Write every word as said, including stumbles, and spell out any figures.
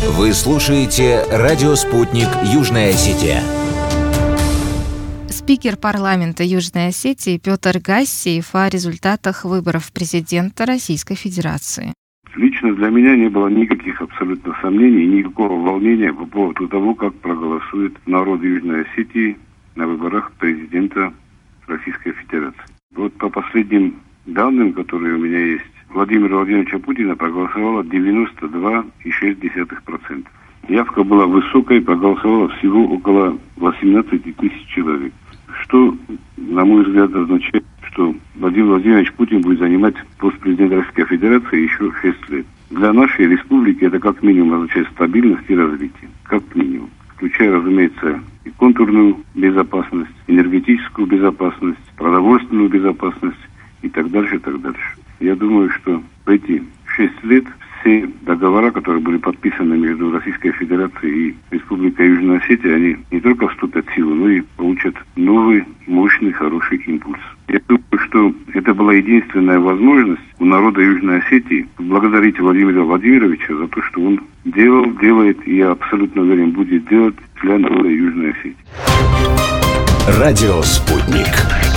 Вы слушаете «Радио Спутник. Южная Осетия». Спикер парламента Южной Осетии Петр Гассиев о результатах выборов президента Российской Федерации. Лично для меня не было никаких абсолютно сомнений, никакого волнения по поводу того, как проголосует народ Южной Осетии на выборах президента Российской Федерации. Вот по последним данным, которые у меня есть, Владимира Владимировича Путина проголосовало девяносто два и шесть десятых процента. Явка была высокой, проголосовало всего около восемнадцать тысяч человек. Что, на мой взгляд, означает, что Владимир Владимирович Путин будет занимать пост президента Российской Федерации еще шесть лет. Для нашей республики это как минимум означает стабильность и развитие. Как минимум. Включая, разумеется, и контурную безопасность, энергетическую безопасность, продовольственную безопасность и так дальше, и так дальше. Я думаю, что в эти шесть лет все договора, которые были подписаны между Российской Федерацией и Республикой Южная Осетия, они не только вступят в силу, но и получат новый, мощный, хороший импульс. Я думаю, что это была единственная возможность у народа Южной Осетии благодарить Владимира Владимировича за то, что он делал, делает и, я абсолютно уверен, будет делать для народа Южной Осетии. Радио «Спутник».